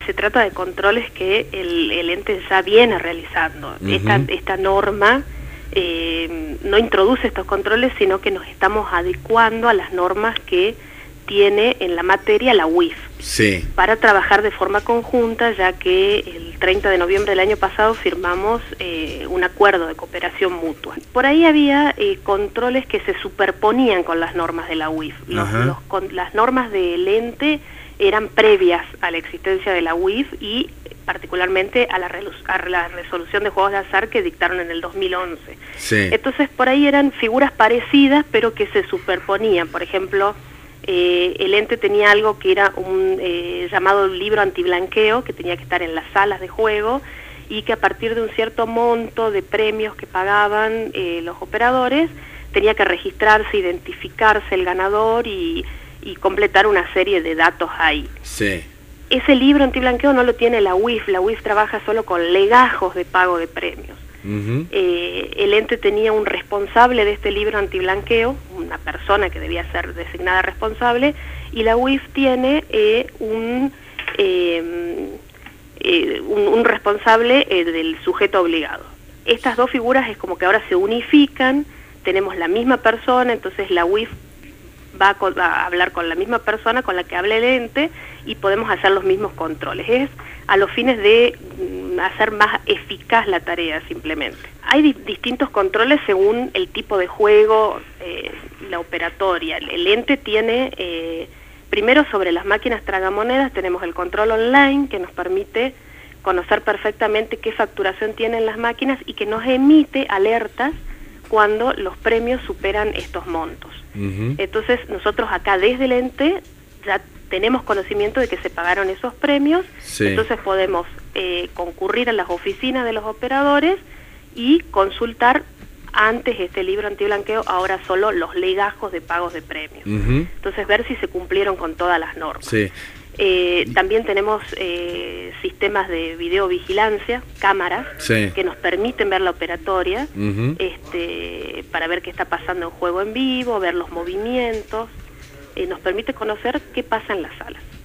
se trata de controles que el ente ya viene realizando. Esta norma no introduce estos controles, sino que nos estamos adecuando a las normas que tiene en la materia la UIF, para trabajar de forma conjunta, ya que el 30 de noviembre del año pasado firmamos un acuerdo de cooperación mutua. Por ahí había controles que se superponían con las normas de la UIF. Las normas del ente eran previas a la existencia de la UIF y particularmente a la resolución de juegos de azar que dictaron en el 2011. Entonces por ahí eran figuras parecidas pero que se superponían. Por ejemplo, el ente tenía algo que era un llamado libro antiblanqueo, que tenía que estar en las salas de juego y que a partir de un cierto monto de premios que pagaban los operadores, tenía que registrarse, identificarse el ganador y completar una serie de datos ahí. Ese libro antiblanqueo no lo tiene la UIF trabaja solo con legajos de pago de premios. El ente tenía un responsable de este libro antiblanqueo, una persona que debía ser designada responsable, y la UIF tiene un responsable del sujeto obligado. Estas dos figuras es como que ahora se unifican, tenemos la misma persona, entonces la UIF va a hablar con la misma persona con la que habla el ente y podemos hacer los mismos controles. Es a los fines de hacer más eficaz la tarea simplemente. Hay distintos controles según el tipo de juego, la operatoria. El ente tiene, primero sobre las máquinas tragamonedas tenemos el control online que nos permite conocer perfectamente qué facturación tienen las máquinas y que nos emite alertas cuando los premios superan estos montos. Entonces nosotros acá desde el ente ya tenemos conocimiento de que se pagaron esos premios, entonces podemos concurrir a las oficinas de los operadores y consultar antes este libro antiblanqueo, ahora solo los legajos de pagos de premios. Entonces ver si se cumplieron con todas las normas. También tenemos sistemas de videovigilancia, cámaras, que nos permiten ver la operatoria, para ver qué está pasando en juego en vivo, ver los movimientos, nos permite conocer qué pasa en las salas.